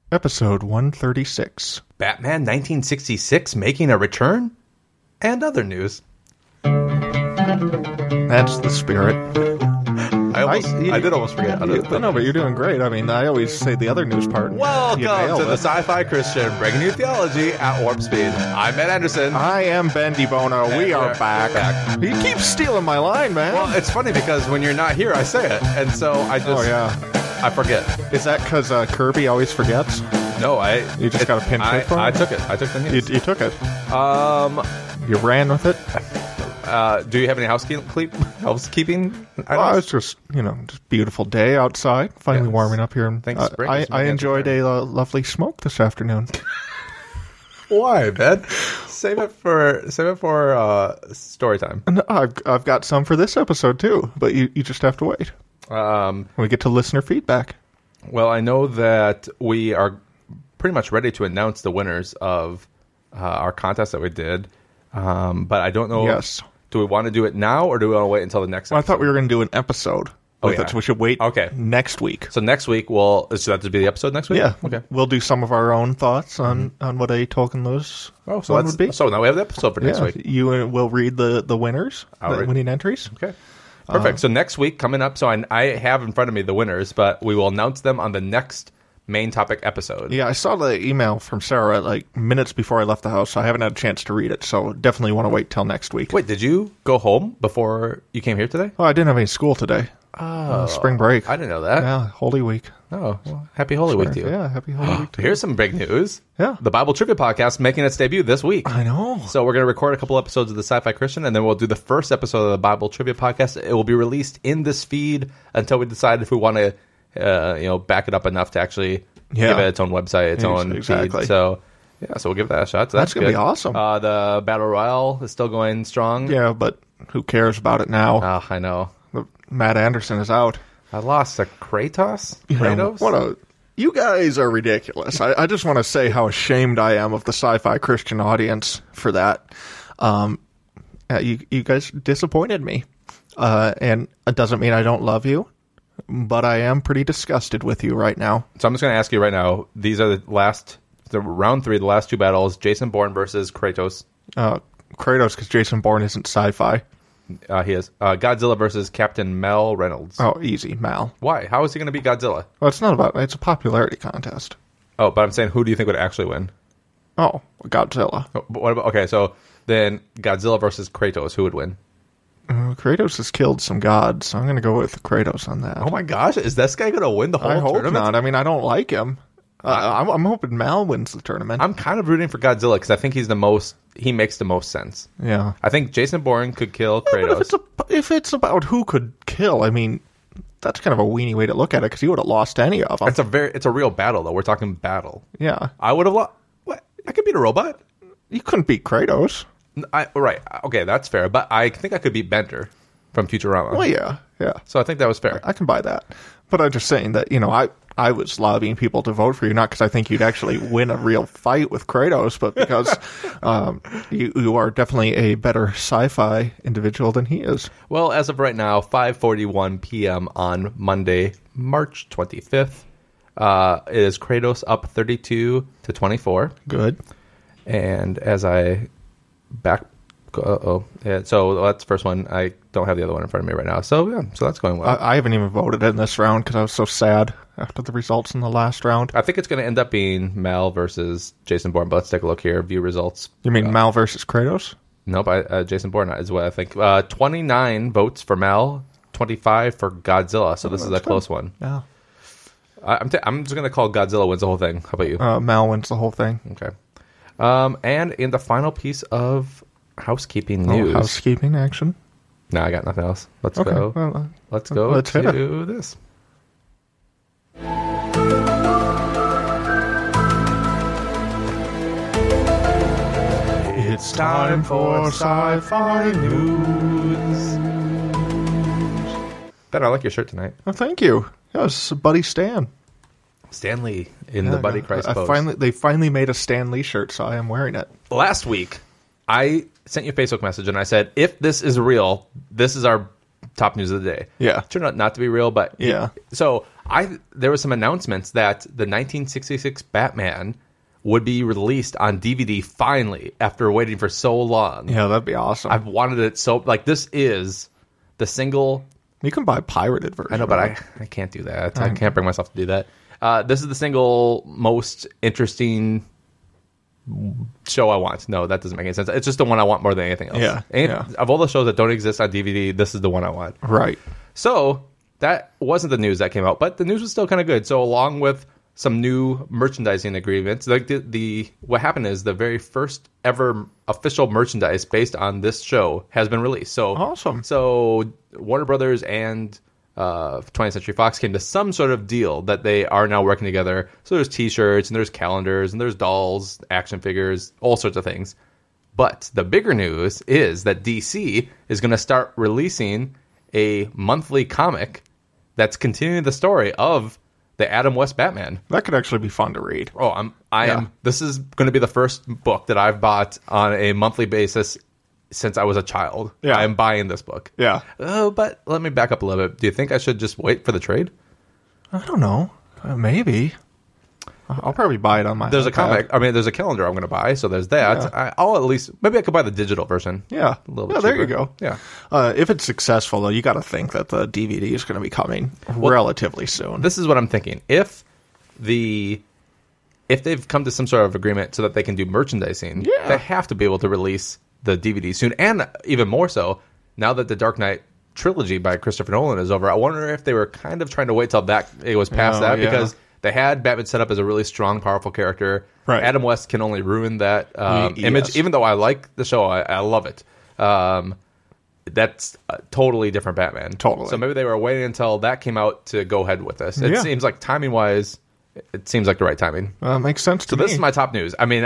Episode 136. Batman 1966 making a return? And other news. That's the spirit. I did almost forget. But you're doing great. I mean, I always say the other news part. Welcome to the Sci-Fi Christian, bringing you theology at warp speed. I'm Matt Anderson. I am Ben DiBono. We are back. He keeps stealing my line, man. Well, it's funny because when you're not here, I say it. And so I just... Oh, yeah. I forget. Is that because Kirby always forgets? No, You just got a pin trick for him? I took it. I took the news. You took it. You ran with it? Do you have any housekeeping items? Well, it's just, just beautiful day outside. Finally warming up here. Thanks, spring. I enjoyed a lovely smoke this afternoon. Why, Ben? Save it for story time. No, I've got some for this episode too, but you just have to wait. We get to listener feedback. Well, I know that we are pretty much ready to announce the winners of our contest that we did, but I don't know. Yes. Do we want to do it now, or do we want to wait until the next episode? I thought we were going to do an episode with it, so we should wait next week. So next week, so that to be the episode next week? Yeah. Okay. We'll do some of our own thoughts on what a Tolkien Lewis one would be. So now we have the episode for next week. You will read the winners, winning entries. Okay. Perfect. So next week coming up, so I have in front of me the winners, but we will announce them on the next main topic episode. Yeah, I saw the email from Sarah minutes before I left the house, so I haven't had a chance to read it, so definitely want to wait till next week. Wait, did you go home before you came here today? Oh, I didn't have any school today. Spring break. I didn't know that. Yeah, Holy Week. Oh, well, happy Holy Week to you. Yeah, happy Holy Week to you. Here's some big news. Yeah. The Bible Trivia Podcast making its debut this week. I know. So we're going to record a couple episodes of the Sci-Fi Christian, and then we'll do the first episode of the Bible Trivia Podcast. It will be released in this feed until we decide if we want to, back it up enough to actually give it its own website, its own feed. So, so we'll give that a shot. So that's going to be awesome. The Battle Royale is still going strong. Yeah, but who cares about it now? I know. Matt Anderson is out. I lost to Kratos. You guys are ridiculous. I just want to say how ashamed I am of the Sci-Fi Christian audience for that. You guys disappointed me. And it doesn't mean I don't love you, but I am pretty disgusted with you right now. So I'm just going to ask you right now, these are the round 3, the last 2 battles, Jason Bourne versus Kratos. Kratos, because Jason Bourne isn't sci-fi. He is. Godzilla versus Captain Mal Reynolds. Oh, easy, Mal. Why? How is he going to be Godzilla? Well, it's a popularity contest. Oh, but I'm saying, who do you think would actually win? Oh, Godzilla. Oh, but what about, okay, so then Godzilla versus Kratos, who would win? Kratos has killed some gods, so I'm going to go with Kratos on that. Oh my gosh, is this guy going to win the whole tournament? I hope not. I mean, I don't like him. I'm hoping Mal wins the tournament. I'm kind of rooting for Godzilla because I think he makes the most sense. Yeah. I think Jason Bourne could kill Kratos. But if it's about who could kill, I mean, that's kind of a weenie way to look at it because he would have lost any of them. It's a real battle, though. We're talking battle. Yeah. I would have lost. What? I could beat a robot? You couldn't beat Kratos. Right. Okay, that's fair. But I think I could beat Bender from Futurama. Well, yeah. So I think that was fair. I can buy that. But I'm just saying that, I was lobbying people to vote for you, not because I think you'd actually win a real fight with Kratos, but because you are definitely a better sci-fi individual than he is. Well, as of right now, 5:41 p.m. on Monday, March 25th, it is Kratos up 32-24. Good. And as I so that's the first one. I don't have the other one in front of me right now. So that's going well. I haven't even voted in this round because I was so sad after the results in the last round. I think it's going to end up being Mal versus Jason Bourne, but let's take a look here. View results. You mean Mal versus Kratos? Nope, Jason Bourne is what I think. 29 votes for Mal, 25 for Godzilla, so this is a close one. Yeah. I'm just going to call Godzilla wins the whole thing. How about you? Mal wins the whole thing. Okay. And in the final piece of housekeeping news. Housekeeping action? No, I got nothing else. Let's okay, go. Well, let's go to this. It's time for Sci-Fi News. Ben, I like your shirt tonight. Oh, thank you. Yeah, it's Buddy Stan. Stanley in the Buddy Christ pose. They finally made a Stan Lee shirt, so I am wearing it. Last week, I sent you a Facebook message, and I said, if this is real, this is our top news of the day. Yeah. It turned out not to be real, but... Yeah. So There were some announcements that the 1966 Batman would be released on DVD finally after waiting for so long. Yeah, that'd be awesome. I've wanted it so... Like, this is the single... You can buy a pirated version. I know, but I can't do that. I can't bring myself to do that. This is the single most interesting show I want. No, that doesn't make any sense. It's just the one I want more than anything else. Yeah. Of all the shows that don't exist on DVD, this is the one I want. Right. So that wasn't the news that came out, but the news was still kind of good. So along with some new merchandising agreements, like what happened is the very first ever official merchandise based on this show has been released. So awesome. So Warner Brothers and 20th Century Fox came to some sort of deal that they are now working together. So there's T-shirts and there's calendars and there's dolls, action figures, all sorts of things. But the bigger news is that DC is going to start releasing a monthly comic that's continuing the story of the Adam West Batman. That could actually be fun to read. Oh, I am. This is going to be the first book that I've bought on a monthly basis since I was a child. Yeah. I am buying this book. Yeah. Oh, but let me back up a little bit. Do you think I should just wait for the trade? I don't know. Maybe. I'll probably buy it on my There's iPad. a comic. I mean, there's a calendar I'm going to buy, so there's that. Yeah. I'll at least... Maybe I could buy the digital version. Yeah. A little bit there cheaper. you go. Yeah. If it's successful, though, you got to think that the DVD is going to be coming relatively soon. This is what I'm thinking. If they've come to some sort of agreement so that they can do merchandising, they have to be able to release the DVD soon. And even more so, now that the Dark Knight trilogy by Christopher Nolan is over, I wonder if they were kind of trying to wait till it was past that, because they had Batman set up as a really strong, powerful character. Right. Adam West can only ruin that Yes. image. Even though I like the show, I love it. That's a totally different Batman. Totally. So maybe they were waiting until that came out to go ahead with this. It Yeah. seems like timing-wise, it seems like the right timing. Makes sense to me. So this is my top news. I mean,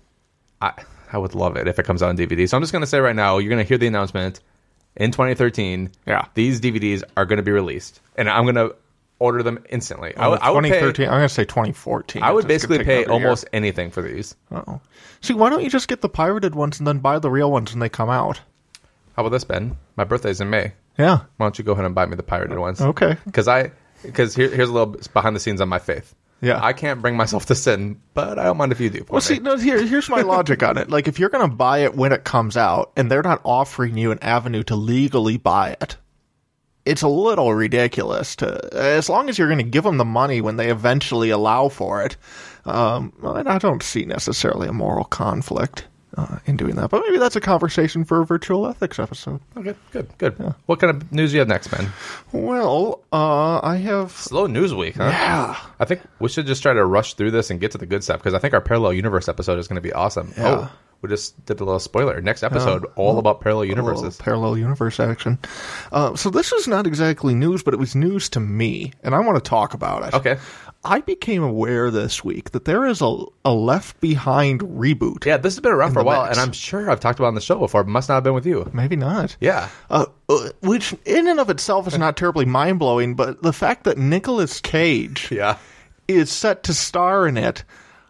I would love it if it comes out on DVD. So I'm just going to say right now, you're going to hear the announcement in 2013. Yeah. These DVDs are going to be released, and I'm going to order them instantly. I would 2013. pay, I'm going to say 2014. I would It's gonna basically take pay another year. almost anything for these. Uh-oh. See, why don't you just get the pirated ones and then buy the real ones when they come out? How about this, Ben? My birthday's in May. Yeah. Why don't you go ahead and buy me the pirated ones? Okay. Because here's a little behind the scenes on my faith. Yeah. I can't bring myself to sin, but I don't mind if you do. Well, see, no, here's my logic on it. Like, if you're going to buy it when it comes out, and they're not offering you an avenue to legally buy it, it's a little ridiculous to, as long as you're going to give them the money when they eventually allow for it. And I don't see necessarily a moral conflict in doing that, but maybe that's a conversation for a virtual ethics episode. Okay, good. Yeah. What kind of news do you have next, Ben? Well, I have Slow news week, huh? Yeah. I think we should just try to rush through this and get to the good stuff, because I think our Parallel Universe episode is going to be awesome. Yeah. Oh, we just did a little spoiler. Next episode, all about parallel universes. Parallel universe action. So this is not exactly news, but it was news to me, and I want to talk about it. Okay. I became aware this week that there is a Left Behind reboot. Yeah, this has been around for a while, mix. and I'm sure I've talked about it on the show before. It must not have been with you. Maybe not. Yeah. Which in and of itself is not terribly mind-blowing, but the fact that Nicolas Cage Yeah. is set to star in it,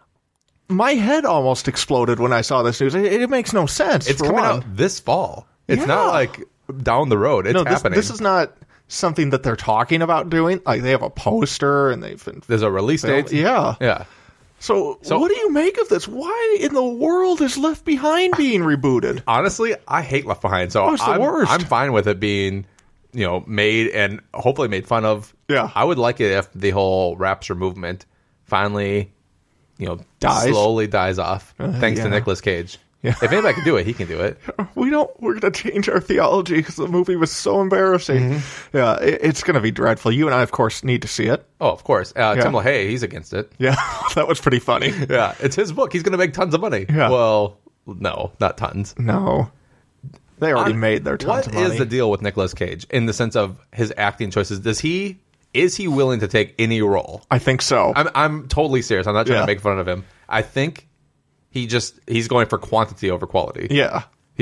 my head almost exploded when I saw this news. It makes no sense. It's for coming one. out this fall. It's Yeah. not like down the road. It's happening. This is not something that they're talking about doing. Like, they have a poster and they've been... There's a release date. Yeah. Yeah. So what do you make of this? Why in the world is Left Behind being rebooted? Honestly, I hate Left Behind, so it's the worst. I'm fine with it being, made and hopefully made fun of. Yeah. I would like it if the whole Rapture movement finally, Dies? slowly dies off, thanks to yeah. Nicolas Cage. Yeah. If anybody can do it, he can do it. We're going to change our theology because the movie was so embarrassing. Mm-hmm. Yeah, it's going to be dreadful. You and I, of course, need to see it. Oh, of course. Tim LaHaye, he's against it. Yeah, that was pretty funny. Yeah, it's his book. He's going to make tons of money. Yeah. Well, no, not tons. No. They already made their tons of money. What is the deal with Nicolas Cage in the sense of his acting choices? Is he willing to take any role? I think so. I'm totally serious. I'm not trying Yeah. to make fun of him. I think he's going for quantity over quality. Yeah.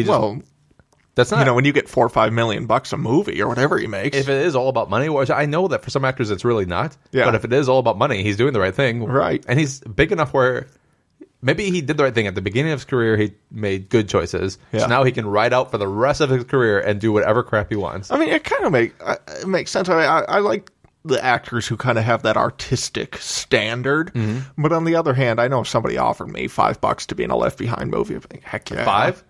That's not when you get $4 or $5 million a movie or whatever he makes. if it is all about money, which I know that for some actors it's really not. Yeah. But if it is all about money, he's doing the right thing. Right. And he's big enough where maybe he did the right thing at the beginning of his career. He made good choices. Yeah. So now he can ride out for the rest of his career and do whatever crap he wants. I mean, it kind of makes sense. I like the actors who kind of have that artistic standard. Mm-hmm. But on the other hand, I know if somebody offered me $5 to be in a Left Behind movie, I'd be like, heck yeah.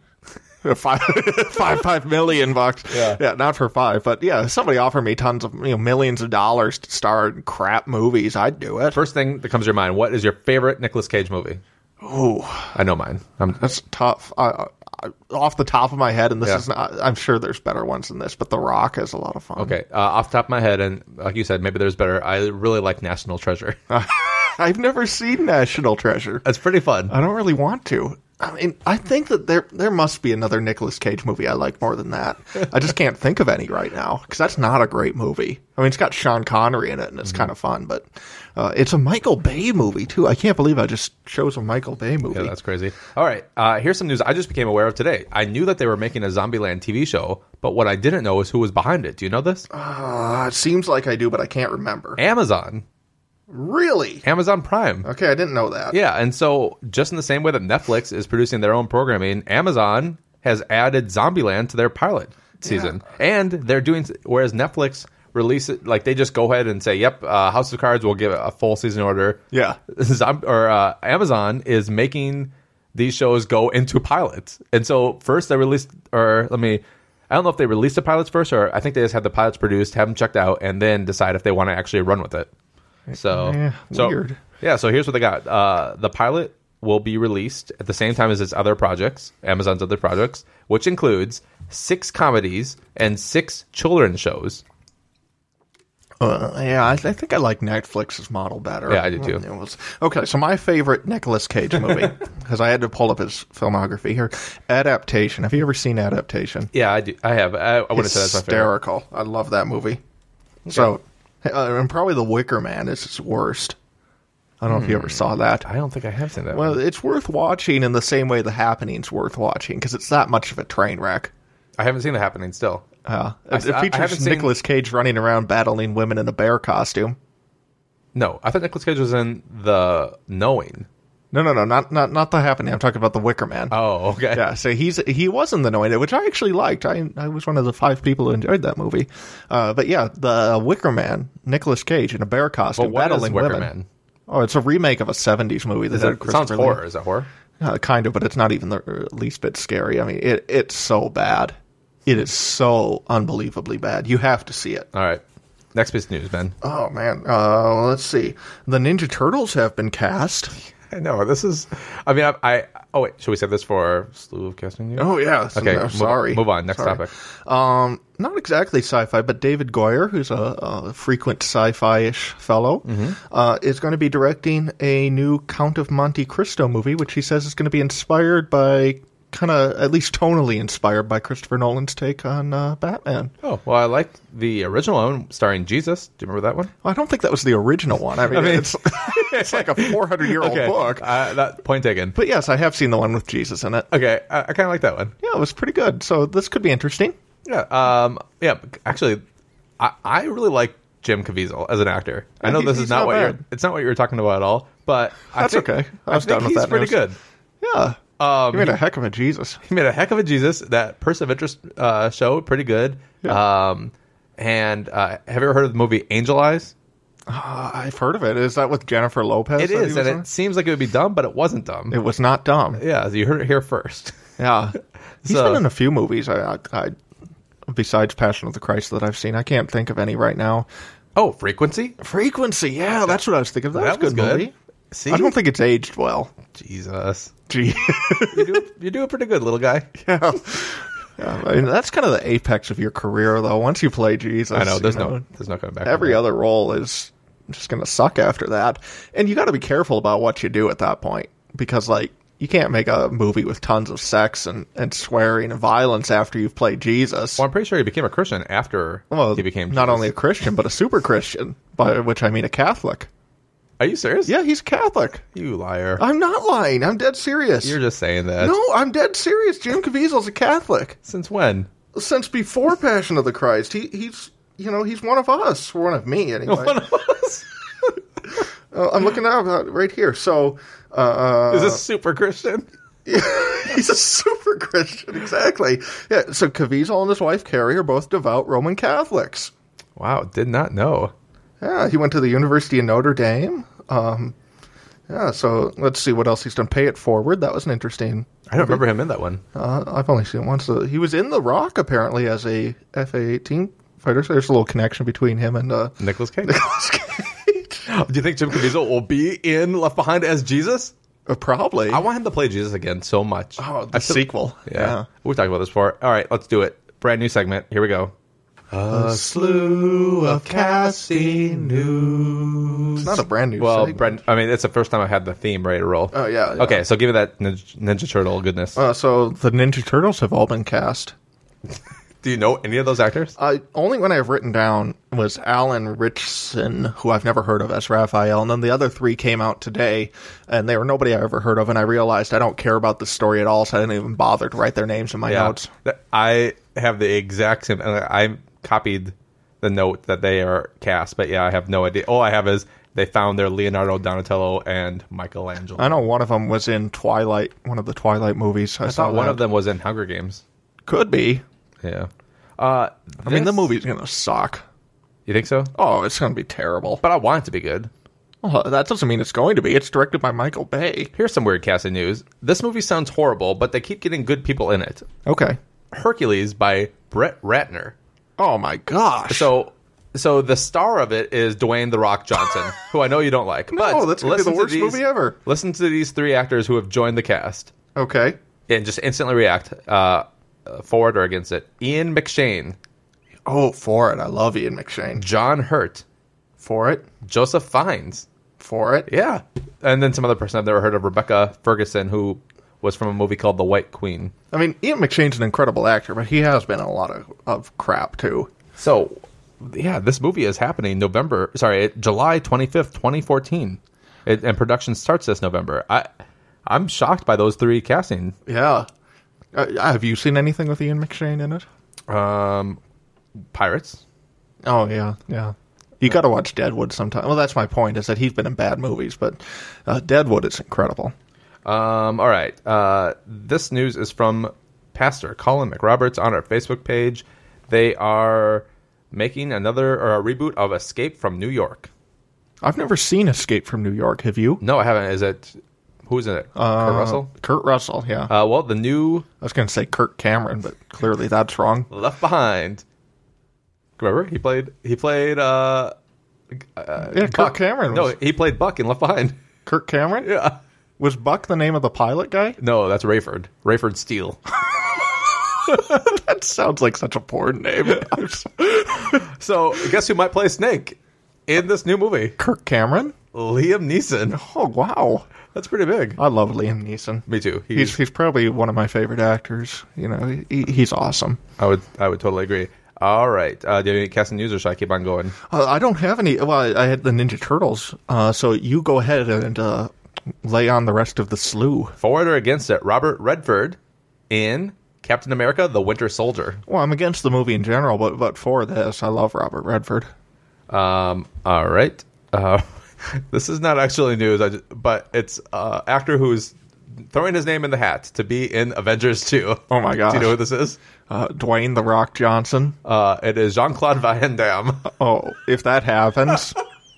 $5 million. Yeah, not for $5, but yeah, if somebody offered me tons of millions of dollars to star in crap movies, I'd do it. First thing that comes to your mind, what is your favorite Nicolas Cage movie? Oh, I know mine. That's tough. Off the top of my head, and this is not, I'm sure there's better ones than this, but The Rock is a lot of fun. Okay, off the top of my head, and like you said, maybe there's better. I really like National Treasure. I've never seen National Treasure. It's pretty fun. I don't really want to. I mean, I think that there must be another Nicolas Cage movie I like more than that. I just can't think of any right now, because that's not a great movie. I mean, it's got Sean Connery in it, and it's kind of fun, but it's a Michael Bay movie, too. I can't believe I just chose a Michael Bay movie. Yeah, that's crazy. All right, here's some news I just became aware of today. I knew that they were making a Zombieland TV show, but what I didn't know is who was behind it. Do you know this? It seems like I do, but I can't remember. Amazon. Really? Amazon Prime. Okay, I didn't know that. Yeah, and so just in the same way that Netflix is producing their own programming, Amazon has added Zombieland to their pilot season. Yeah. And they're doing, whereas Netflix release it, like they just go ahead and say, yep, House of Cards will give it a full season order. Yeah. Amazon is making these shows go into pilots. And so first they released, I don't know if they released the pilots first, or I think they just had the pilots produced, have them checked out, and then decide if they want to actually run with it. So weird. So here's what they got. The pilot will be released at the same time as its other projects, Amazon's other projects, which includes 6 comedies and 6 children's shows. I think I like Netflix's model better. Yeah, I do too. Okay, so my favorite Nicolas Cage movie, because I had to pull up his filmography here, Adaptation. Have you ever seen Adaptation? Yeah, I do. I have. I wouldn't say that's my favorite. Hysterical. I love that movie. Okay. So, and probably The Wicker Man is its worst. I don't know if you ever saw that. I don't think I have seen that one. Well, it's worth watching in the same way The Happening's worth watching, because it's that much of a train wreck. I haven't seen The Happening still. It features Nicolas Cage running around battling women in a bear costume. No, I thought Nicolas Cage was in The Knowing. No, not The Happening. I'm talking about The Wicker Man. Oh, okay. Yeah, so he was in The Knowing, which I actually liked. I was one of the 5 people who enjoyed that movie. But yeah, The Wicker Man, Nicolas Cage in a bear costume battling women. Wicker Man? Oh, it's a remake of a 70s movie. It sounds horror. Is that horror? Kind of, but it's not even the least bit scary. I mean, it's so bad. It is so unbelievably bad. You have to see it. All right. Next piece of news, Ben. Oh, man. Let's see. The Ninja Turtles have been cast. I know. This is... I mean, oh, wait. Should we save this for slew of casting news? Oh, yeah. Okay. No, sorry. Move on. Next topic. Not exactly sci-fi, but David Goyer, who's a frequent sci-fi-ish fellow, is going to be directing a new Count of Monte Cristo movie, which he says is going to be inspired by... kind of at least tonally inspired by Christopher Nolan's take on Batman. Oh, well, I like the original one starring Jesus. Do you remember that one? Well, I don't think that was the original one. I mean it's like a 400-year-old book. That point taken. But yes, I have seen the one with Jesus in it. Okay, I kind of like that one. Yeah, it was pretty good. So this could be interesting. Yeah, actually, I really like Jim Caviezel as an actor. I know this is not what it's not what you were talking about at all, but that's okay. I was done with that. He's pretty good. Yeah. He made a heck of a Jesus. He made a heck of a Jesus. That Person of Interest show, pretty good. Yeah. And have you ever heard of the movie Angel Eyes? I've heard of it. Is that with Jennifer Lopez? It is, and it seems like it would be dumb, but it wasn't dumb. It was not dumb. Yeah, you heard it here first. Yeah. He's been in a few movies, I besides Passion of the Christ, that I've seen. I can't think of any right now. Oh, Frequency? Frequency, yeah, that's what I was thinking of. That was a good movie. See? I don't think it's aged well. Jesus. Gee. You're doing pretty good, little guy. Yeah. I mean, that's kind of the apex of your career, though. Once you play Jesus, I know there's no coming back. Every other role is just going to suck after that, and you got to be careful about what you do at that point, because like you can't make a movie with tons of sex and swearing and violence after you've played Jesus. Well, I'm pretty sure he became a Christian after he became not only a Christian but a super Christian, by which I mean a Catholic. Are you serious? Yeah, he's Catholic. You liar. I'm not lying. I'm dead serious. You're just saying that. No, I'm dead serious. Jim Caviezel's a Catholic. Since when? Since before Passion of the Christ. He's one of us. One of me, anyway. One of us? I'm looking up right here. So, is this super Christian? Yeah, he's a super Christian, exactly. Yeah, so Caviezel and his wife Carrie are both devout Roman Catholics. Wow, did not know. Yeah, he went to the University of Notre Dame. Yeah, so let's see what else he's done. Pay It Forward. That was an interesting. I don't remember him in that one. I've only seen it once. He was in The Rock, apparently, as a FA-18 fighter. So there's a little connection between him and Nicolas Cage. Nicolas Cage. Do you think Jim Caviezel will be in Left Behind as Jesus? Probably. I want him to play Jesus again so much. Oh, the sequel. Yeah. We've talked about this before. All right, let's do it. Brand new segment. Here we go. A slew of casting news. It's not a brand new segment. I mean, it's the first time I've had the theme ready to roll. Oh, yeah. Okay, so give me that Ninja Turtle goodness. So the Ninja Turtles have all been cast. Do you know any of those actors? Only one I've written down was Alan Ritchson, who I've never heard of as Raphael, and then the other three came out today, and they were nobody I ever heard of, and I realized I don't care about the story at all, so I didn't even bother to write their names in my notes. I have the exact same... I copied the note that they are cast, but yeah, I have no idea. All I have is they found their Leonardo, Donatello, and Michelangelo. I know one of them was in Twilight, one of the Twilight movies. I thought one of them was in Hunger Games. Could be. Yeah. I mean, the movie's going to suck. You think so? Oh, it's going to be terrible. But I want it to be good. Well, that doesn't mean it's going to be. It's directed by Michael Bay. Here's some weird casting news. This movie sounds horrible, but they keep getting good people in it. Okay. Hercules by Brett Ratner. Oh, my gosh. So the star of it is Dwayne "The Rock" Johnson, who I know you don't like. No, that's going to be the worst movie ever. Listen to these three actors who have joined the cast. Okay. And just instantly react. For it or against it. Ian McShane. Oh, for it. I love Ian McShane. John Hurt. For it. Joseph Fiennes. For it. Yeah. And then some other person I've never heard of, Rebecca Ferguson, who was from a movie called The White Queen. I mean, Ian McShane's an incredible actor, but he has been in a lot of crap, too. So, yeah, this movie is happening July 25th, 2014. And production starts this November. I'm shocked by those three casting. Yeah. Have you seen anything with Ian McShane in it? Pirates. Oh, yeah. You got to watch Deadwood sometime. Well, that's my point, is that he's been in bad movies, but Deadwood is incredible. All right. This news is from Pastor Colin McRoberts on our Facebook page. They are making a reboot of Escape from New York. I've never seen Escape from New York. Have you? No, I haven't. Who's in it? Kurt Russell? Kurt Russell, yeah. Well, the new... I was going to say Kirk Cameron, but clearly that's wrong. Left Behind. Remember? He played Buck. Kirk Cameron. No, he played Buck in Left Behind. Kirk Cameron? Yeah. Was Buck the name of the pilot guy? No, that's Rayford. Rayford Steele. That sounds like such a porn name. So, guess who might play Snake in this new movie? Kirk Cameron? Liam Neeson. Oh, wow. That's pretty big. I love Liam Neeson. Me too. He's probably one of my favorite actors. You know, he's awesome. I would totally agree. All right. Do you have any casting news, or should I keep on going? I don't have any. Well, I had the Ninja Turtles. So you go ahead and lay on the rest of the slew. For it or against it, Robert Redford in Captain America: The Winter Soldier. Well, I'm against the movie in general, but for this, I love Robert Redford. All right. This is not actually news, but it's an actor who's throwing his name in the hat to be in Avengers 2. Oh, my gosh. Do you know who this is? Dwayne "The Rock" Johnson. It is Jean-Claude Van Damme. Oh, if that happens...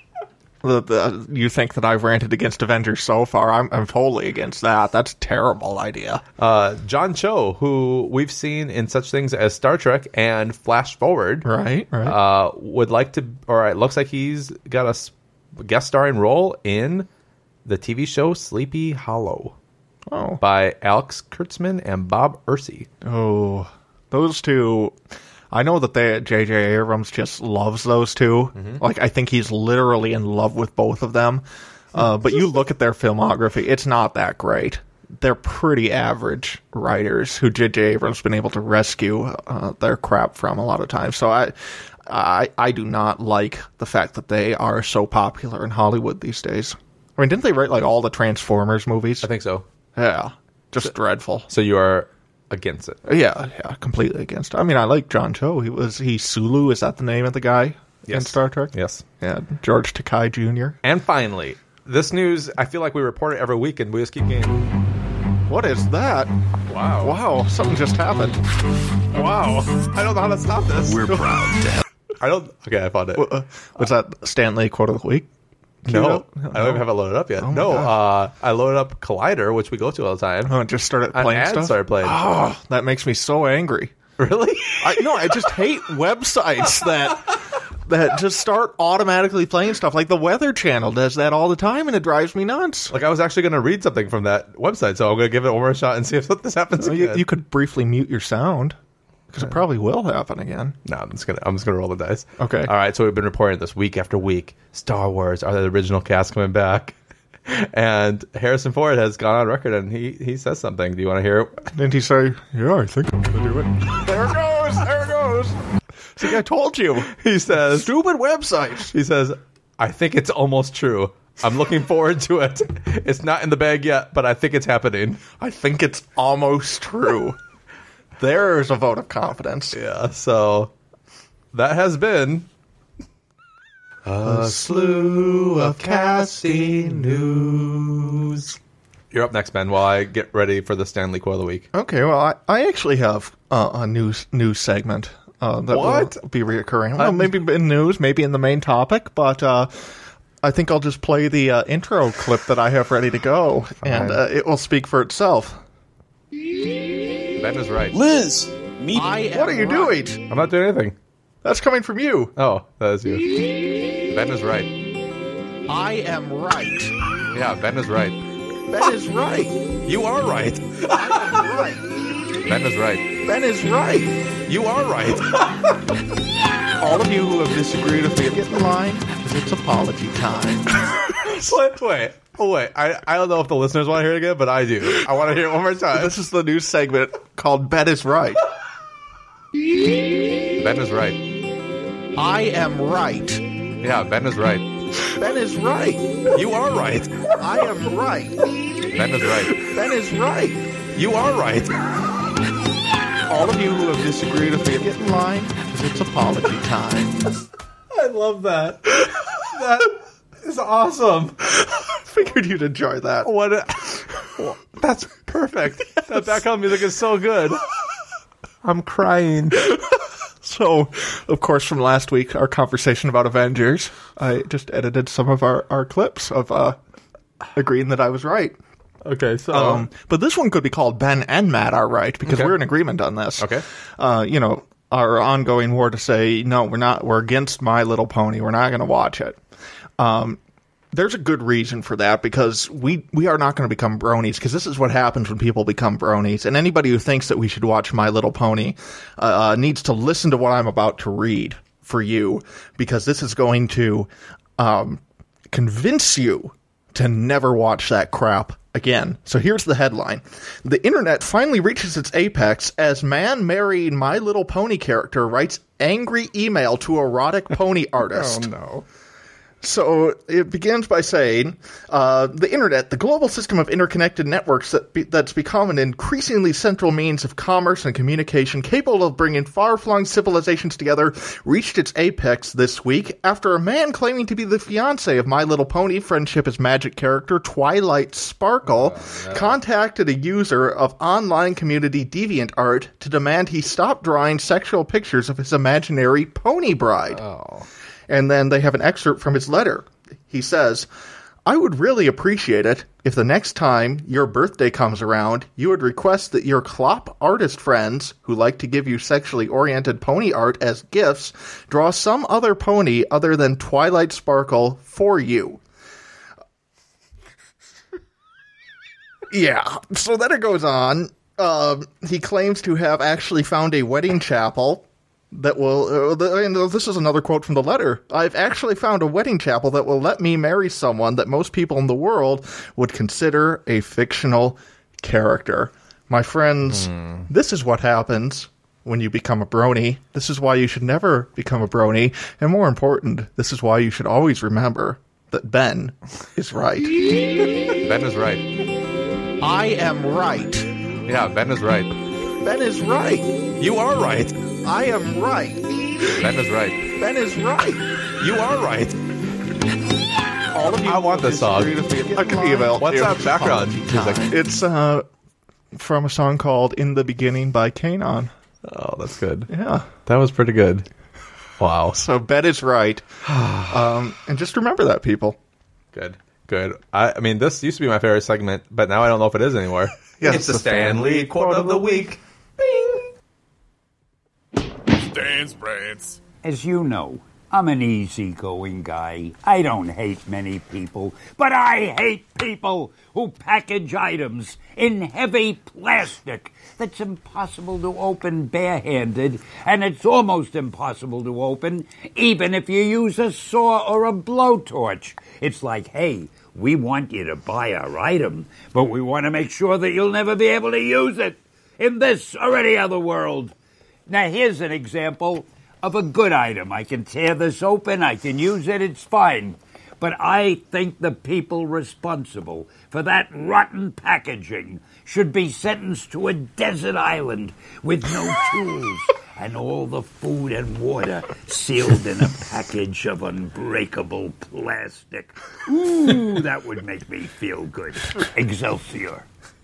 you think that I've ranted against Avengers so far. I'm totally against that. That's a terrible idea. John Cho, who we've seen in such things as Star Trek and Flash Forward. Right. Would like to... All right, looks like he's got a guest starring role in the TV show Sleepy Hollow. Oh. By Alex Kurtzman and Bob Ursi. Oh, those two... I know that J.J. Abrams just loves those two. Mm-hmm. Like, I think he's literally in love with both of them. But you look at their filmography, it's not that great. They're pretty average writers who J.J. Abrams has been able to rescue their crap from a lot of times. So I do not like the fact that they are so popular in Hollywood these days. I mean, didn't they write, like, all the Transformers movies? I think so. Yeah. Just dreadful. So you are... against it. Yeah, completely against it. I mean, I like John Cho. He's Sulu. Is that the name of the guy in Star Trek? Yes. Yeah, George Takei Jr. And finally, this news, I feel like we report it every week and we just keep getting... What is that? Wow. Something just happened. Wow. I don't know how to stop this. We're proud to help. I don't. Okay, I found it. Was that Stanley quote of the week? No, I don't even have it loaded up yet. I loaded up Collider, which we go to all the time. Oh, it just started playing stuff? Started playing. Oh, that makes me so angry. Really? I just hate websites that just start automatically playing stuff. Like the Weather Channel does that all the time, and it drives me nuts. Like I was actually going to read something from that website, so I'm going to give it one more shot and see if this happens again. You could briefly mute your sound. Because it probably will happen again. No, I'm just gonna roll the dice. Okay. All right. So we've been reporting this week after week. Star Wars, are the original cast coming back? And Harrison Ford has gone on record and he says something. Do you want to hear it? Didn't he say, "Yeah, I think I'm gonna do it"? There it goes. See, I told you. He says, "Stupid websites." He says, "I think it's almost true. I'm looking forward to it. It's not in the bag yet, but I think it's happening. I think it's almost true." There's a vote of confidence. Yeah, so that has been a slew of casting news. You're up next, Ben, while I get ready for the Stanley Quote of the Week. Okay, well, I actually have a news segment that will be reoccurring. Well, maybe in news, maybe in the main topic, but I think I'll just play the intro clip that I have ready to go, and it will speak for itself. Ben is right. Liz, what are you doing? I'm not doing anything. That's coming from you. Oh, that is you. Ben is right. I am right. Yeah, Ben is right. Ben is right. You are right. I am right. Ben is right. Ben is right. You are right. All of you who have disagreed with me, get in line, because it's apology time. Wait. I don't know if the listeners want to hear it again, but I do. I want to hear it one more time. This is the news segment called Ben is Right. Ben is right. I am right. Yeah, Ben is right. Ben is right. You are right. I am right. Ben is right. Ben is right. You are right. All of you who have disagreed with me, get in line, because it's apology time. I love that. That is awesome. Figured you'd enjoy that. That's perfect. That background music is so good. I'm crying. So, of course, from last week, our conversation about Avengers, I just edited some of our clips of agreeing that I was right. Okay, so... but this one could be called Ben and Matt Are Right, because we're in agreement on this. Okay. Our ongoing war to say, no, we're against My Little Pony. We're not going to watch it. There's a good reason for that, because we are not going to become bronies, because this is what happens when people become bronies. And anybody who thinks that we should watch My Little Pony needs to listen to what I'm about to read for you, because this is going to convince you to never watch that crap again. So here's the headline. The internet finally reaches its apex as man marrying My Little Pony character writes angry email to erotic pony artist. Oh, no. So it begins by saying, the internet, the global system of interconnected networks that's become an increasingly central means of commerce and communication capable of bringing far-flung civilizations together, reached its apex this week after a man claiming to be the fiancé of My Little Pony Friendship is Magic character Twilight Sparkle contacted a user of online community DeviantArt to demand he stop drawing sexual pictures of his imaginary pony bride. Oh. And then they have an excerpt from his letter. He says, I would really appreciate it if the next time your birthday comes around, you would request that your Clop artist friends, who like to give you sexually oriented pony art as gifts, draw some other pony other than Twilight Sparkle for you. Yeah, so then it goes on. He claims to have actually found a wedding chapel that will, this is another quote from the letter. I've actually found a wedding chapel that will let me marry someone that most people in the world would consider a fictional character. My friends, this is what happens when you become a brony. This is why you should never become a brony. And more important, this is why you should always remember that Ben is right. Ben is right. I am right. Yeah, Ben is right. Ben is right. You are right. I am right. Ben is right. Ben is right. You are right. All of you. I want this song. What's that background music? It's from a song called "In the Beginning" by Kanon. Oh, that's good. Yeah, that was pretty good. Wow. So Ben is right. And just remember that, people. Good. I mean, this used to be my favorite segment, but now I don't know if it is anymore. Yes, it's the Stan Lee quote of the week. Bing! Stan's Rants. As you know, I'm an easygoing guy. I don't hate many people, but I hate people who package items in heavy plastic that's impossible to open barehanded, and it's almost impossible to open even if you use a saw or a blowtorch. It's like, hey, we want you to buy our item, but we want to make sure that you'll never be able to use it in this or any other world. Now, here's an example of a good item. I can tear this open, I can use it, it's fine. But I think the people responsible for that rotten packaging should be sentenced to a desert island with no tools and all the food and water sealed in a package of unbreakable plastic. Ooh, that would make me feel good. Excelsior.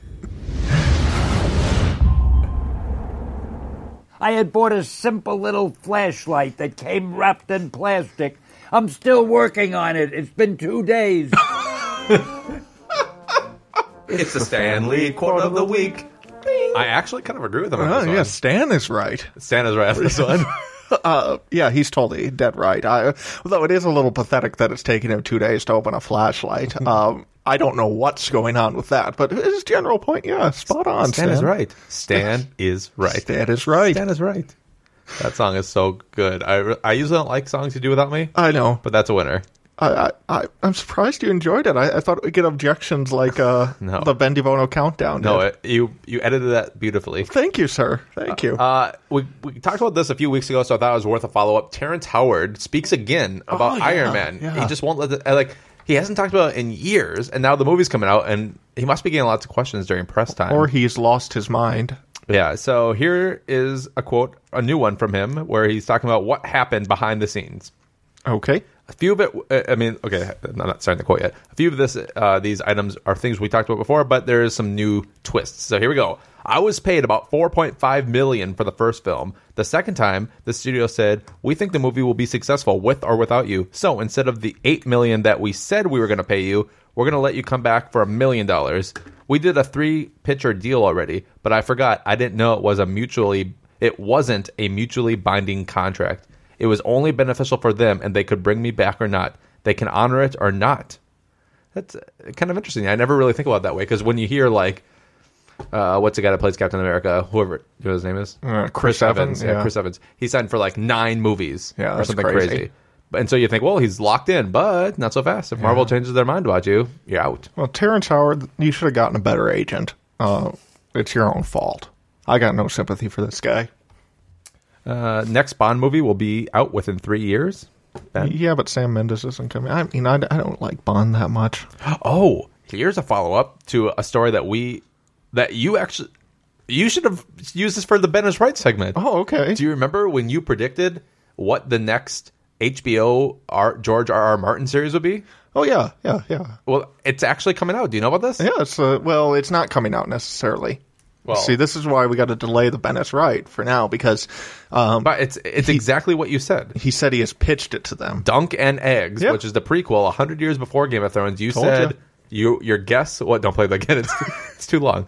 I had bought a simple little flashlight that came wrapped in plastic. I'm still working on it. It's been 2 days. It's the Stan Lee quote of the week. Bing. I actually kind of agree with him on this one. Yeah, Stan is right. Stan is right on this one. Yeah, he's totally dead right. Although it is a little pathetic that it's taken him 2 days to open a flashlight. I don't know what's going on with that, but his general point, yeah, spot on. Stan is right. Stan is right. Stan is right. Stan is right. That song is so good. I usually don't like songs you do without me. I know, but that's a winner. I'm surprised you enjoyed it. I thought we'd get objections like no. The Ben DiBono countdown. No, you edited that beautifully. Thank you, sir. Thank you. We talked about this a few weeks ago, so I thought it was worth a follow up. Terrence Howard speaks again about Iron Man. Yeah. He just won't let it. He hasn't talked about it in years, and now the movie's coming out, and he must be getting lots of questions during press time. Or he's lost his mind. Yeah, so here is a quote, a new one from him, where he's talking about what happened behind the scenes. Okay. A few of it, I'm not starting the quote yet. A few of these items are things we talked about before, but there is some new twists. So here we go. I was paid about $4.5 million for the first film. The second time, the studio said, we think the movie will be successful with or without you. So instead of the $8 million that we said we were going to pay you, we're going to let you come back for $1 million. We did a 3-picture deal already, but I forgot. I didn't know it wasn't a mutually binding contract. It was only beneficial for them, and they could bring me back or not. They can honor it or not. That's kind of interesting. I never really think about it that way, because when you hear, like, what's the guy that plays Captain America? Whoever his name is? Chris Evans. Yeah, Chris Evans. He signed for, like, 9 movies or something crazy. And so you think, well, he's locked in, but not so fast. If Marvel changes their mind about you, you're out. Well, Terrence Howard, you should have gotten a better agent. It's your own fault. I got no sympathy for this guy. Next Bond movie will be out within 3 years. Ben? Yeah, but Sam Mendes isn't coming. I mean, I don't like Bond that much. Oh, here's a follow-up to a story that you should have used this for the Ben is Right segment. Oh, okay. Do you remember when you predicted what the next HBO George R.R. Martin series would be? Oh, yeah. Well, it's actually coming out. Do you know about this? Yeah, it's not coming out necessarily. Well, see, this is why we got to delay the Ben is Right for now, because... but it's exactly what you said. He said he has pitched it to them. Dunk and Eggs, which is the prequel 100 years before Game of Thrones. You said your guess... What? Don't play that again. It's too long.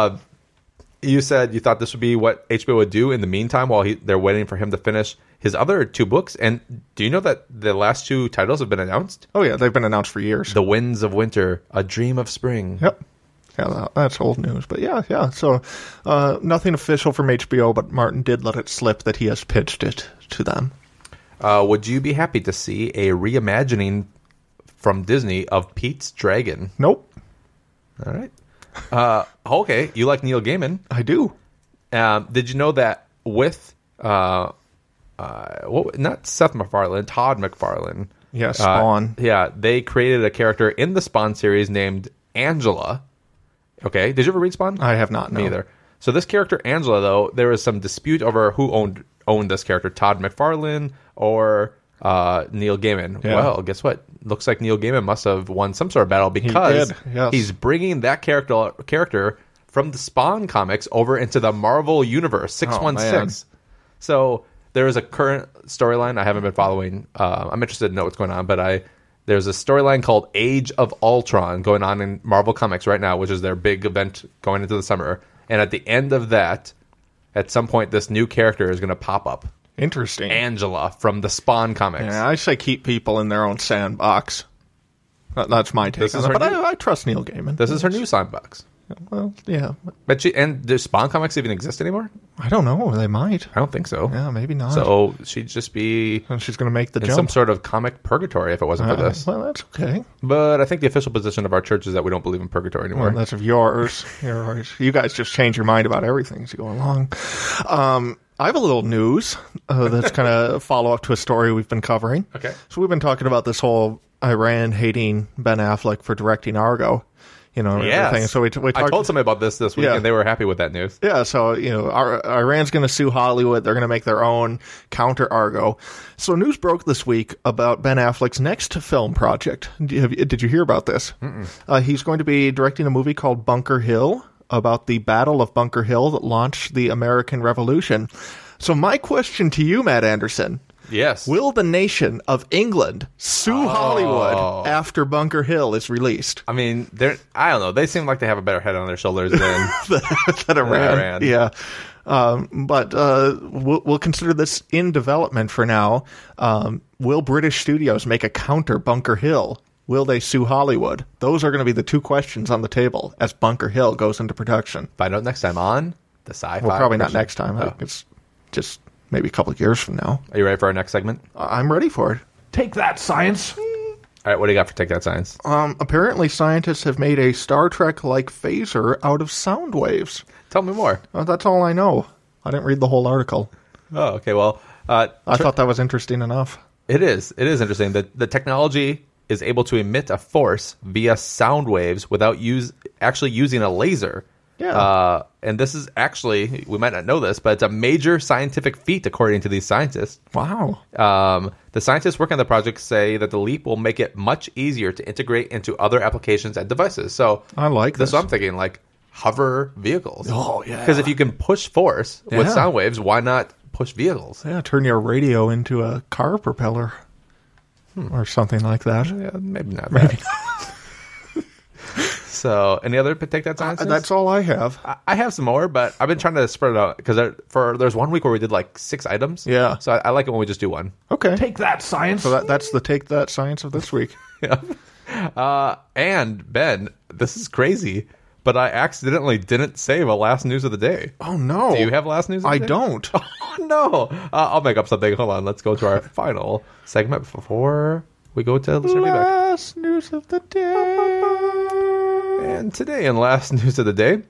You said you thought this would be what HBO would do in the meantime while they're waiting for him to finish his other 2 books. And do you know that the last 2 titles have been announced? Oh, yeah. They've been announced for years. The Winds of Winter, A Dream of Spring. Yep. Yeah, that's old news. But yeah. So nothing official from HBO, but Martin did let it slip that he has pitched it to them. Would you be happy to see a reimagining from Disney of Pete's Dragon? Nope. All right. Okay, you like Neil Gaiman. I do. Did you know that with not Seth MacFarlane, Todd McFarlane? Yeah, Spawn. They created a character in the Spawn series named Angela. Okay, did you ever read Spawn? I have not. No. Me either. So this character Angela, though, there was some dispute over who owned this character, Todd McFarlane or Neil Gaiman. Yeah. Well, guess what? Looks like Neil Gaiman must have won some sort of battle because he's bringing that character from the Spawn comics over into the Marvel Universe 616. So there is a current storyline I haven't been following. I'm interested to know what's going on, but there's a storyline called Age of Ultron going on in Marvel Comics right now, which is their big event going into the summer. And at the end of that, at some point, this new character is going to pop up. Interesting. Angela from the Spawn comics. Yeah, I say keep people in their own sandbox. That's my take on it. But I trust Neil Gaiman. This is her new sandbox. Well, yeah. But do Spawn comics even exist anymore? I don't know. They might. I don't think so. Yeah, maybe not. So she'd just be... And she's going to make the in jump. some sort of comic purgatory if it wasn't for this. Well, that's okay. But I think the official position of our church is that we don't believe in purgatory anymore. Well, that's of yours. You guys just change your mind about everything as you go along. I have a little news that's kind of follow up to a story we've been covering. Okay. So we've been talking about this whole Iran hating Ben Affleck for directing Argo. Everything. So we talked, I told somebody about this week, and they were happy with that news. Yeah, so, Iran's going to sue Hollywood. They're going to make their own counter Argo. So news broke this week about Ben Affleck's next film project. Did you hear about this? He's going to be directing a movie called Bunker Hill, about the Battle of Bunker Hill that launched the American Revolution. So my question to you, Matt Anderson... Yes. Will the nation of England sue Hollywood after Bunker Hill is released? I mean, I don't know. They seem like they have a better head on their shoulders than Iran. Yeah. But we'll consider this in development for now. Will British studios make a counter Bunker Hill? Will they sue Hollywood? Those are going to be the two questions on the table as Bunker Hill goes into production. Find out next time on the Sci-Fi. Well, probably not next time. Oh. It's just... maybe a couple of years from now. Are you ready for our next segment? I'm ready for it. Take that, science. All right, what do you got for Take That, Science? Apparently scientists have made a Star Trek-like phaser out of sound waves. Tell me more. That's all I know. I didn't read the whole article. Oh, okay. Well, I thought that was interesting enough. It is. It is interesting. The technology is able to emit a force via sound waves without actually using a laser. Yeah. And this is actually, we might not know this, but it's a major scientific feat, according to these scientists. Wow. The scientists working on the project say that the leap will make it much easier to integrate into other applications and devices. So I like this. That's what I'm thinking, like hover vehicles. Oh, yeah. Because if you can push force with sound waves, why not push vehicles? Yeah, turn your radio into a car propeller. Or something like that. Yeah, maybe not that. So, any other Take That, Science? That's all I have. I have some more, but I've been trying to spread it out because there's 1 week where we did like 6 items. Yeah. So I like it when we just do one. Okay. Take that, science. So that's the Take That Science of this week. Yeah. And Ben, this is crazy, but I accidentally didn't save a last news of the day. Oh no! Do you have last news of the day? I don't. Oh no! I'll make up something. Hold on. Let's go to our final segment before we go to listener feedback. Last news of the day. And today in Last News of the Day,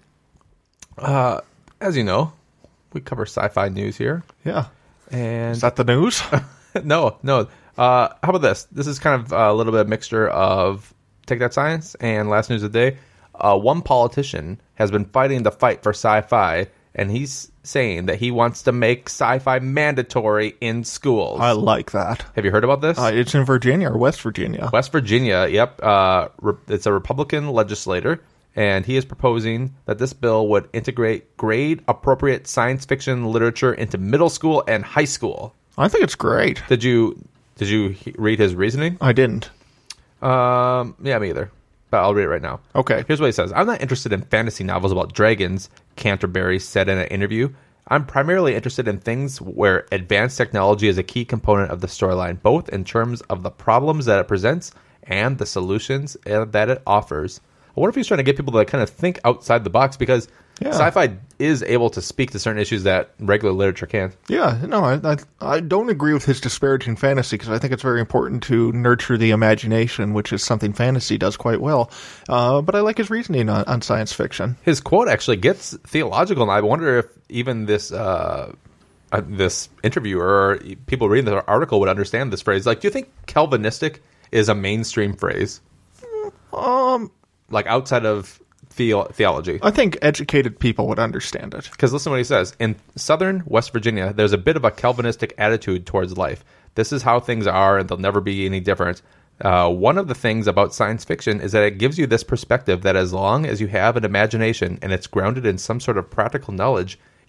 as you know, we cover sci-fi news here. Yeah. And is that the news? No. How about this? This is kind of a little bit of mixture of Take That, Science and Last News of the Day. One politician has been fighting the fight for sci-fi, and he's saying that he wants to make sci-fi mandatory in schools. I like that. Have you heard about this? It's in Virginia or West Virginia. West Virginia, yep. It's a Republican legislator, and he is proposing that this bill would integrate grade-appropriate science fiction literature into middle school and high school. I think it's great. Did you read his reasoning? I didn't. Yeah, me either. But I'll read it right now. Okay. Here's what he says. I'm not interested in fantasy novels about dragons, Canterbury said in an interview. I'm primarily interested in things where advanced technology is a key component of the storyline, both in terms of the problems that it presents and the solutions that it offers. I wonder if he's trying to get people to kind of think outside the box, because sci-fi is able to speak to certain issues that regular literature can't. Yeah, no, I don't agree with his disparaging fantasy, because I think it's very important to nurture the imagination, which is something fantasy does quite well. But I like his reasoning on science fiction. His quote actually gets theological, and I wonder if even this interviewer or people reading the article would understand this phrase. Like, do you think Calvinistic is a mainstream phrase? Like outside of theology. I think educated people would understand it. Because listen to what he says. In southern West Virginia, there's a bit of a Calvinistic attitude towards life. This is how things are, and they'll never be any different. One of the things about science fiction is that it gives you this perspective that as long as you have an imagination and it's grounded in some sort of practical knowledge,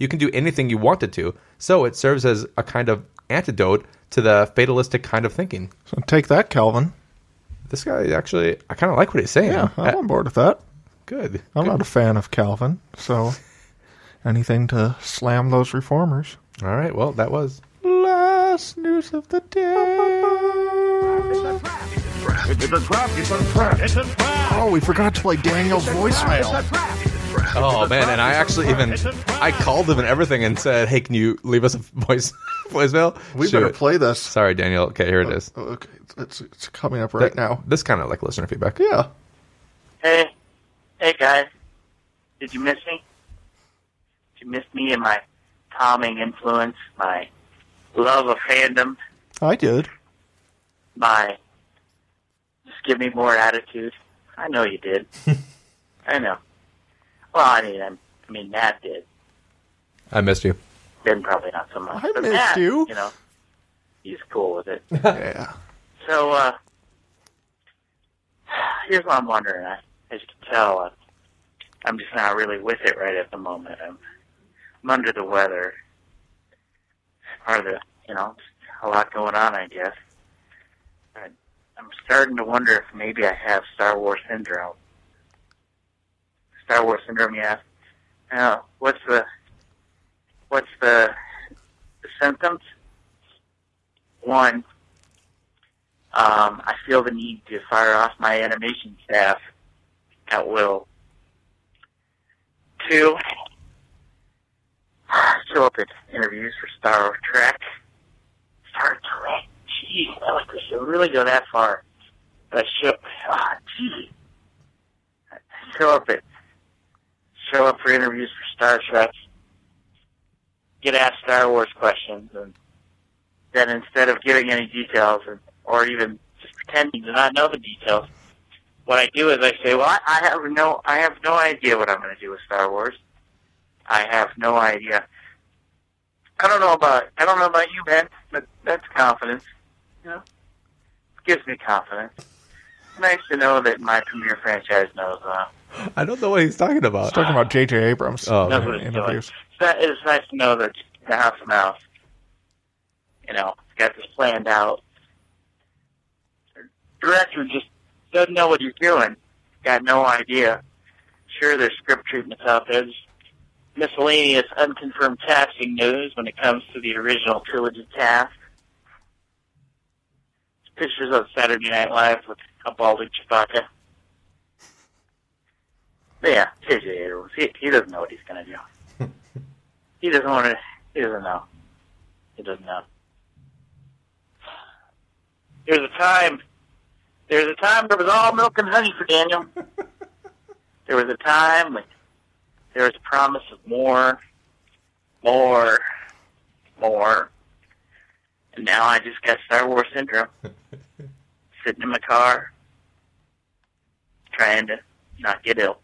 you can do anything you wanted to. So it serves as a kind of antidote to the fatalistic kind of thinking. So take that, Calvin. This guy actually, I kind of like what he's saying. Yeah, I'm on board with that. Good. I'm not a fan of Calvin, so anything to slam those reformers. All right, well, that was Last news of the day. It's a trap. It's a trap. It's a trap. Oh, we forgot to play Daniel's voicemail. Oh man, and I actually I called him and everything and said, "Hey, can you leave us a voicemail?" We better play this. Sorry, Daniel. Okay, here it is. Okay, it's coming up right now. This kind of like listener feedback. Yeah. Hey guys, did you miss me? Did you miss me and my calming influence, my love of fandom, I did. my just give me more attitude? I know you did. I know. Well, I mean, Matt did. I missed you. Ben probably not so much. I but missed Matt, you. You know, he's cool with it. Yeah. So, here's what I'm wondering. As you can tell, I'm just not really with it right at the moment. I'm under the weather. Part of the, a lot going on, I guess. I'm starting to wonder if maybe I have Star Wars syndrome. Star Wars syndrome, yeah. Now, what's the symptoms? One, I feel the need to fire off my animation staff at will. Two, show up at interviews for Star Trek. Star Trek, jeez, I should really go that far. But show up for interviews for Star Trek, get asked Star Wars questions, and then instead of giving any details or even just pretending to not know the details, what I do is I say, well, I have no idea what I'm going to do with Star Wars. I have no idea. I don't know about you, Ben, but that's confidence. It gives me confidence. It's nice to know that my premier franchise knows. I don't know what he's talking about. He's talking about J.J. Abrams. Oh, knows what he's doing. It's nice to know that the House of Mouse, got this planned out. The director just doesn't know what he's doing. Got no idea. Sure, there's script treatments out there. There's miscellaneous, unconfirmed casting news when it comes to the original trilogy cast. Pictures of Saturday Night Live with a balding Chewbacca. But yeah, J.J. Abrams, he doesn't know what he's going to do. He doesn't know. He doesn't know. There's a time there was all milk and honey for Daniel. There was a time when there was a promise of more. And now I just got Star Wars syndrome. Sitting in my car, trying to not get ill.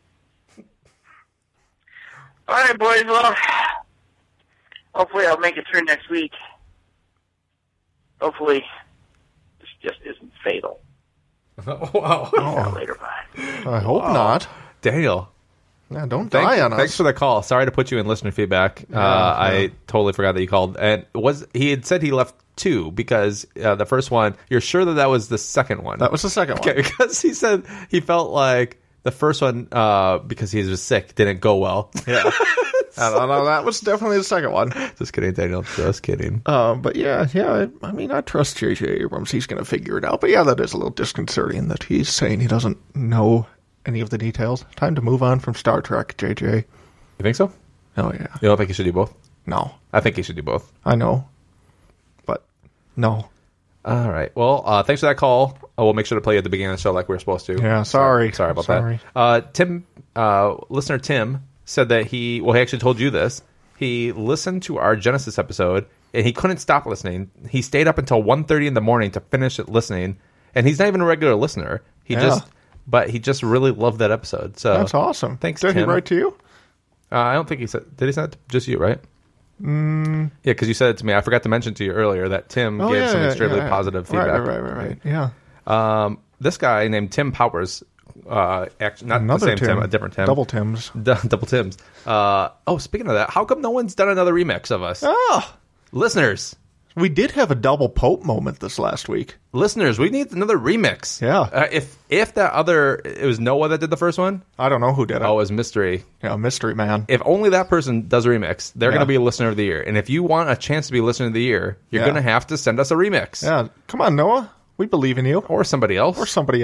All right, boys. Well, hopefully I'll make it through next week. Hopefully this just isn't fatal. Wow. Later, bye. I hope not. Daniel. Yeah, don't die on us. Thanks for the call. Sorry to put you in listener feedback. I totally forgot that you called. And he had said he left 2 because the first one, you're sure that was the second one? That was the second one. Okay, because he said he felt like the first one, because he was sick, didn't go well. Yeah. No, that was definitely the second one. Just kidding, Daniel. Just kidding. But yeah. I mean, I trust J.J. Abrams. He's going to figure it out. But yeah, that is a little disconcerting that he's saying he doesn't know any of the details. Time to move on from Star Trek, J.J. You think so? Oh, yeah. You don't think he should do both? No. I think he should do both. I know. But no. All right. Well, thanks for that call. We'll make sure to play you at the beginning of the show like we were supposed to. Yeah, sorry. Sorry about that. Tim, listener Tim, said that he actually told you this. He listened to our Genesis episode, and he couldn't stop listening. He stayed up until 1:30 in the morning to finish it listening, and he's not even a regular listener. But he just really loved that episode. So that's awesome. Thanks, Did Tim. he write to you? I don't think he said. Did he send it to just you, right? Yeah, because you said it to me. I forgot to mention to you earlier that Tim gave some extremely positive feedback. Right. Yeah. This guy named Tim Powers Not Another the same Tim, a different Tim. Double Tims. Double Tims. Speaking of that, how come no one's done another remix of us? Oh, Listeners, we did have a double Pope moment this last week. we need another remix. Yeah. If that other, it was Noah that did the first one. I don't know who did it. Oh, it was Mystery. Yeah, Mystery Man. If only that person does a remix, they're going to be a listener of the year. And if you want a chance to be listener of the year, you're going to have to send us a remix. Yeah, come on, Noah. We believe in you. Or somebody else.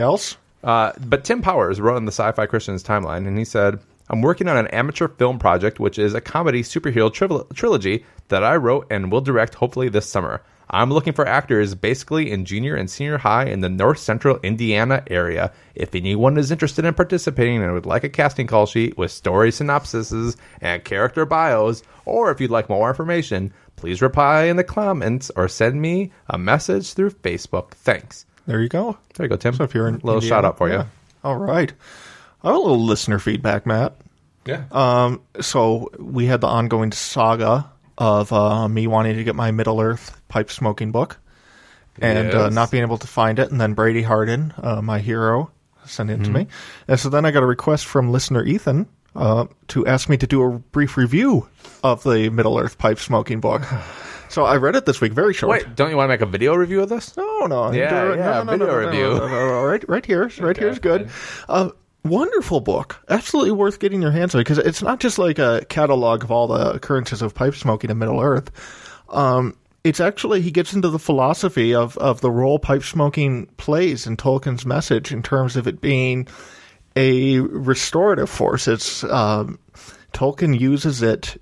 But Tim Powers wrote on the Sci-Fi Christians timeline, and he said, I'm working on an amateur film project, which is a comedy superhero trilogy that I wrote and will direct hopefully this summer. I'm looking for actors basically in junior and senior high in the north central Indiana area. If anyone is interested in participating and would like a casting call sheet with story synopsises and character bios, or if you'd like more information, please reply in the comments or send me a message through Facebook. Thanks. There you go. There you go, Tim. So if you're in little Indiana, shout out for you. All right. I have a little listener feedback, Matt. Yeah. So we had the ongoing saga of me wanting to get my Middle-earth pipe smoking book and not being able to find it. And then Brady Harden, my hero, sent it to me. And so then I got a request from listener Ethan to ask me to do a brief review of the Middle-earth pipe smoking book. So I read it this week, very short. Wait, don't you want to make a video review of this? No. Video review. Right here is good. Wonderful book. Absolutely worth getting your hands on because it's not just like a catalog of all the occurrences of pipe smoking in Middle-earth. It's actually, he gets into the philosophy of the role pipe smoking plays in Tolkien's message in terms of it being a restorative force. It's Tolkien uses it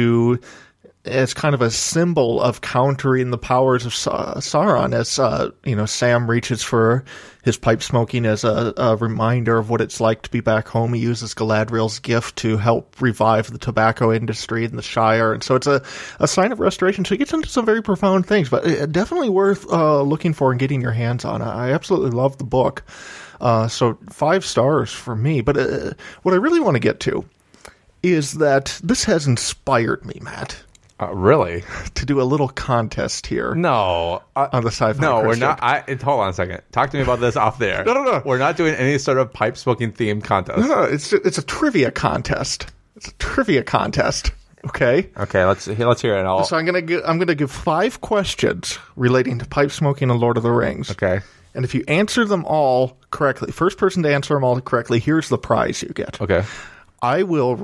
as kind of a symbol of countering the powers of Sauron as, Sam reaches for his pipe smoking as a reminder of what it's like to be back home. He uses Galadriel's gift to help revive the tobacco industry in the Shire. And so it's a sign of restoration. So he gets into some very profound things, but definitely worth looking for and getting your hands on. I absolutely love the book. So 5 stars for me. But what I really want to get to is that this has inspired me, Matt. Really? To do a little contest here. No. On the Sci-Fi No, Christian. we're not. Hold on a second. Talk to me about this off there. No. We're not doing any sort of pipe smoking themed contest. No, it's a trivia contest. It's a trivia contest. Okay? Okay, let's hear it. So I'm gonna give 5 questions relating to pipe smoking and Lord of the Rings. Okay. And if you answer them all correctly, first person to answer them all correctly, here's the prize you get. Okay. I will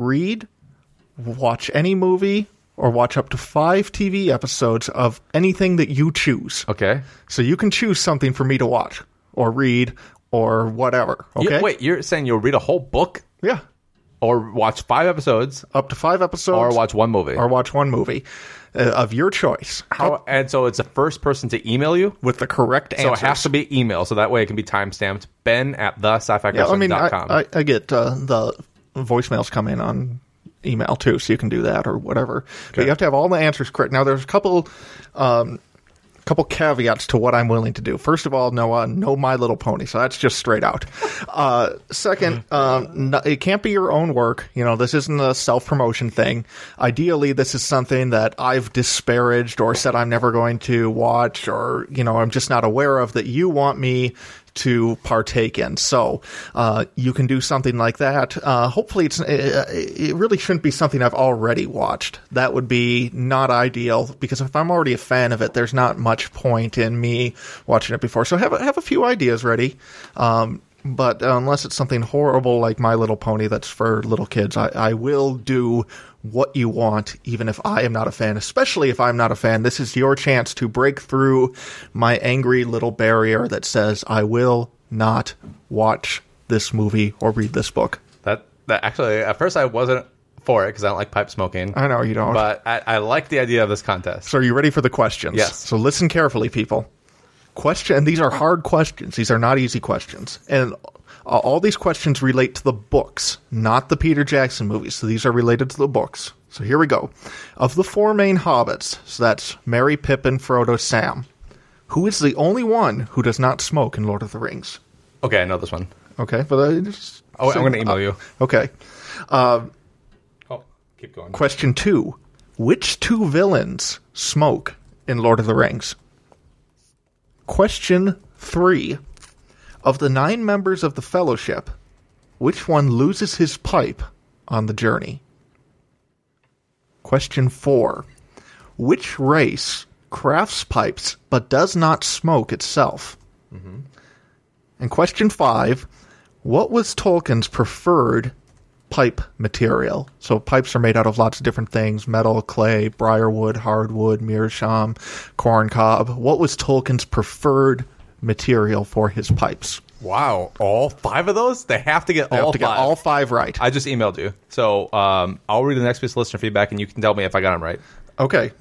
watch any movie, or watch up to 5 TV episodes of anything that you choose. Okay. So you can choose something for me to watch, or read, or whatever. Okay? Wait, you're saying you'll read a whole book? Yeah. Or watch 5 episodes? Up to 5 episodes. Or watch one movie? Or watch one movie of your choice. And so it's the first person to email you? With the correct answers. So it has to be email, so that way it can be timestamped. ben@thescifixchristian.com. I get the voicemails come in on email too, so you can do that or whatever. Okay. But you have to have all the answers correct. Now, there's a couple caveats to what I'm willing to do. First of all, no My Little Pony, so that's just straight out. Second, it can't be your own work. This isn't a self-promotion thing. Ideally, this is something that I've disparaged or said I'm never going to watch, or I'm just not aware of that you want me to partake in. So you can do something like that. Hopefully it really shouldn't be something I've already watched. That would be not ideal, because if I'm already a fan of it, there's not much point in me watching it before. So have a few ideas ready. But unless it's something horrible like My Little Pony that's for little kids, I will do what you want, even if I am not a fan. Especially if I'm not a fan, this is your chance to break through my angry little barrier that says I will not watch this movie or read this book. That actually, at first I wasn't for it because I don't like pipe smoking. I know you don't. But I like the idea of this contest. So are you ready for the questions? Yes. So listen carefully, people. And these are hard questions. These are not easy questions. And all these questions relate to the books, not the Peter Jackson movies. So these are related to the books. So here we go. Of the 4 main hobbits, so that's Merry, Pippin, Frodo, Sam, who is the only one who does not smoke in Lord of the Rings? Okay, I know this one. Okay. But I'm going to email you. Okay. Keep going. Question 2. Which 2 villains smoke in Lord of the Rings? Question 3. Of the 9 members of the Fellowship, which one loses his pipe on the journey? Question 4. Which race crafts pipes but does not smoke itself? Mm-hmm. And question 5. What was Tolkien's preferred pipe material? So pipes are made out of lots of different things: metal, clay, briarwood, hardwood, meerschaum, corncob. What was Tolkien's preferred material for his pipes? Wow, all 5 of those? They have to get all 5. Get all 5 right. I just emailed you, so I'll read the next piece of listener feedback, and you can tell me if I got them right. Okay.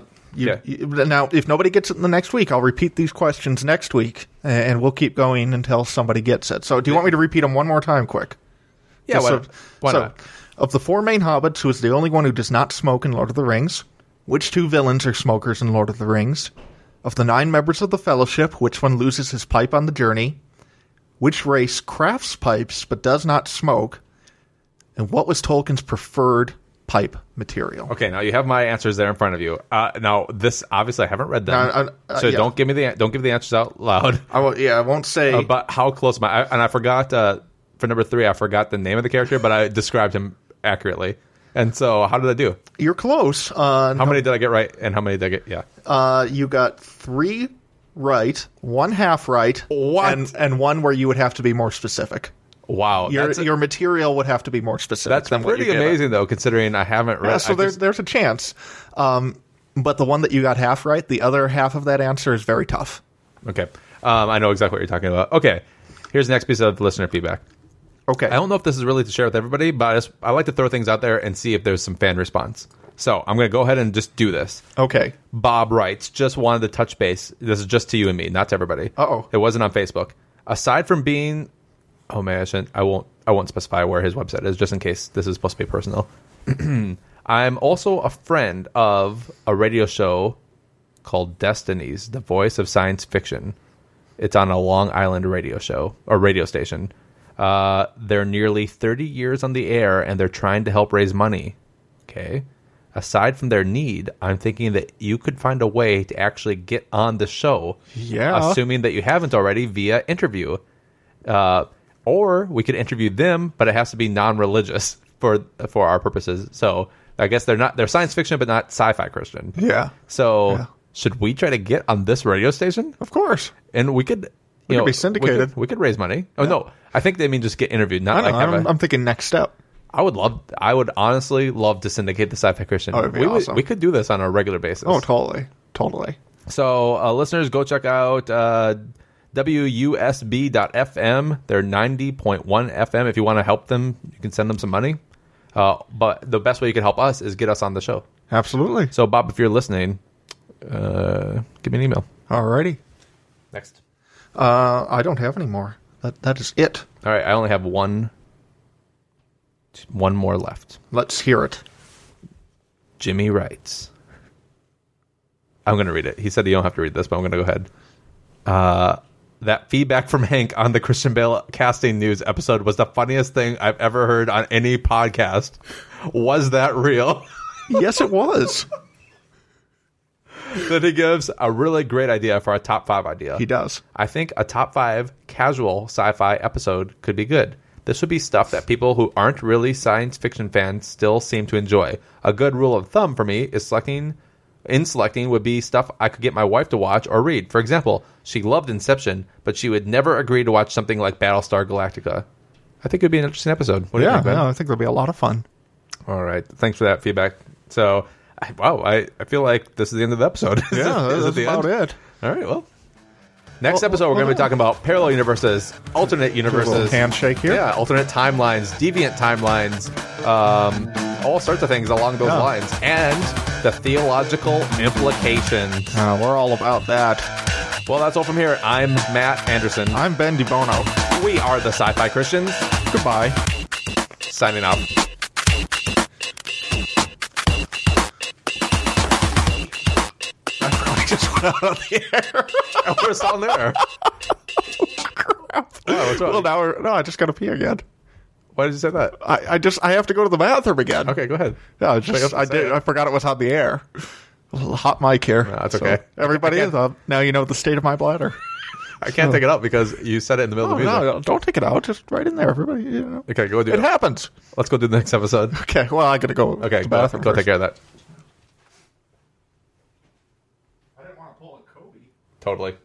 Now, if nobody gets it in the next week, I'll repeat these questions next week, and we'll keep going until somebody gets it. So, do you want me to repeat them one more time, quick? Yeah, why not? Of the 4 main hobbits, who is the only one who does not smoke in Lord of the Rings? Which 2 villains are smokers in Lord of the Rings? Of the 9 members of the Fellowship, which one loses his pipe on the journey? Which race crafts pipes but does not smoke? And what was Tolkien's preferred pipe material? Okay, now you have my answers there in front of you. Now, this obviously I haven't read them, so yeah. don't give the answers out loud. I won't say. But how close am I? And I forgot for number 3. I forgot the name of the character, but I described him accurately. And so, how did I do? You're close. How many did I get right, and how many did I get? Yeah. You got 3 right, 1 half right, what? And 1 where you would have to be more specific. Wow, your material would have to be more specific. That's than what pretty amazing, though, considering I haven't read. Yeah, so there's a chance. But the one that you got half right, the other half of that answer is very tough. Okay, I know exactly what you're talking about. Okay, here's the next piece of listener feedback. Okay, I don't know if this is really to share with everybody, but I like to throw things out there and see if there's some fan response. So I'm going to go ahead and just do this. Okay. Bob writes, just wanted to touch base. This is just to you and me, not to everybody. Uh-oh. It wasn't on Facebook. Aside from being... Oh, man, I won't specify where his website is, just in case this is supposed to be personal. I'm also a friend of a radio show called Destinies, the voice of science fiction. It's on a Long Island radio show, or radio station. They're nearly 30 years on the air, and they're trying to help raise money. Okay. Aside from their need, I'm thinking that you could find a way to actually get on the show. Yeah. Assuming that you haven't already via interview. Or we could interview them, but it has to be non-religious for our purposes. So I guess they're science fiction, but not sci-fi Christian. Yeah. So should we try to get on this radio station? Of course. And we could... We could be syndicated. We could raise money. Oh, no. I think they mean just get interviewed. Not I'm thinking next step. I would honestly love to syndicate the Sci-Fi Christian. Oh, it'd be awesome. We could do this on a regular basis. Oh, totally. So, listeners, go check out WUSB.FM. They're 90.1 FM. If you want to help them, you can send them some money. But the best way you can help us is get us on the show. Absolutely. So, Bob, if you're listening, give me an email. Alrighty. Next. I don't have any more. That is it. All right, I only have one more left. Let's hear it. Jimmy writes. I'm going to read it. He said you don't have to read this, but I'm going to go ahead. That feedback from Hank on the Christian Bale casting news episode was the funniest thing I've ever heard on any podcast. Was that real? Yes, it was. Then he gives a really great idea for a top 5 idea. He does. I think a top 5 casual sci-fi episode could be good. This would be stuff that people who aren't really science fiction fans still seem to enjoy. A good rule of thumb for me is selecting would be stuff I could get my wife to watch or read. For example, she loved Inception, but she would never agree to watch something like Battlestar Galactica. I think it would be an interesting episode. What do you think, Ben? I think it'll be a lot of fun. All right. Thanks for that feedback. So, I feel like this is the end of the episode. Yeah, that's about it. All right, well. Next episode, we're going to be talking about parallel universes, alternate universes. A little handshake here. Yeah, alternate timelines, deviant timelines, all sorts of things along those lines. And the theological implications. We're all about that. Well, that's all from here. I'm Matt Anderson. I'm Ben DeBono. We are the Sci-Fi Christians. Goodbye. Signing out. Just went out of the air. We're still there. Crap. Oh, what's wrong? Well, I just got to pee again. Why did you say that? I have to go to the bathroom again. Okay, go ahead. Yeah, I forgot it was on the air. A little hot mic here. No, that's okay. Everybody, now you know the state of my bladder. I can't take it out because you said it in the middle of the music. No, don't take it out. Just right in there, everybody. Okay, go do it. It happens. Let's go do the next episode. Okay, well, I got to go Okay, to the bathroom. go take care of that. I didn't want to pull a Kobe. Totally.